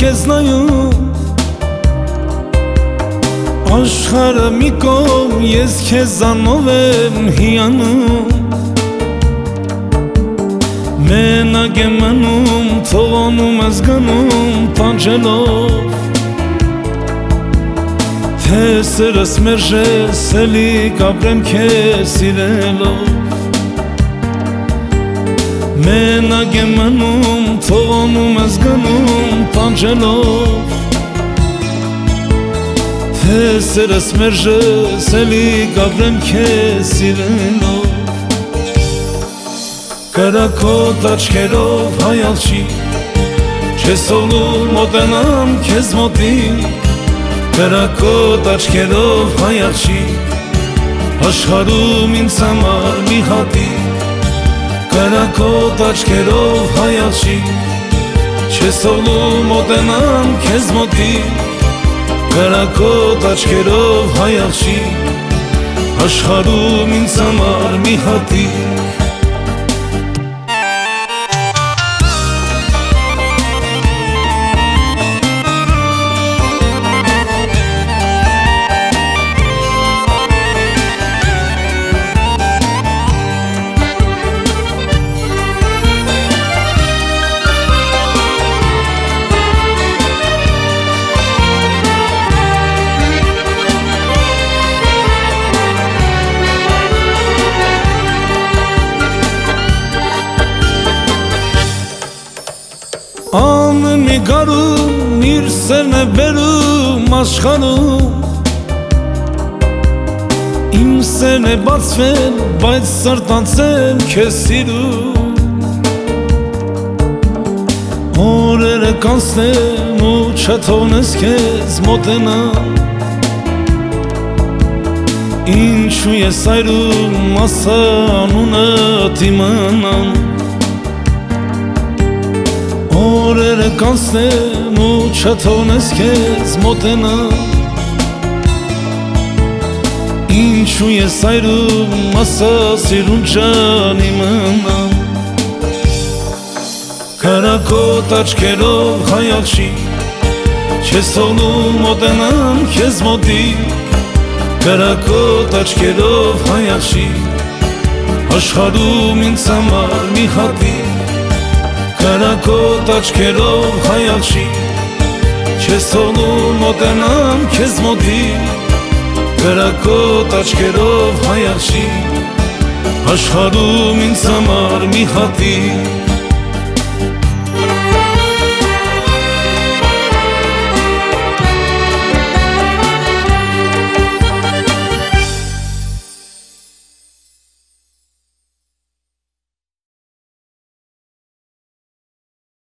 ես նայում Աշխարհը մի կողմ, ես քեզանով եմ հիանում Մենակ եմ մնում, թողնում ես գնում տանջելով Թե սրս մերժես, էլի կապրեմ քեզ սիրելով Մենակ եմ մնում, թողնում ես գնում տանջելով Թե սրս մերժես, էլի կապրեմ քեզ սիրելով Կրակոտ աչքերով հայալչի Չես ողնում մոտենամ քեզ մոտիկ Կրակոտ աչքերով հայալչի Աշխարհում ինձ համար մի հատիկ Կրակոտ աչքերով հայալչի Չես ողնում մոտենամ քեզ մոտիկ Կրակոտ աչքերով հայալչի Աշխարհում ինձ համար մի հատիկ Ամեն մի գարում իր սերն է բերում աշխարհում Իմ սերն է բացվել, բայց սրտանցեմ քեզ սիրում Օրերը կանցնեն ու չթողնես քեզ մոտենամ Ինչու ես այրում, ասա անունդ իմանամ Օրերը կանցնեն ու չթողնես քեզ մոտենամ Ինչու ես այրում, ասա սիրուն ջան իմանամ Կրակոտ աչքերով հայալչի Չես թողնում մոտենամ քեզ մոտիկ Կրակոտ աչքերով հայալչի Աշխարհում ինձ համար մի հատիկ Կրակոտ աչքերով հայալչի Չես թողնում մոտենամ քեզ մոտիկ Կրակոտ աչքերով հայալչի Աշխարհում ինձ համար մի հատիկ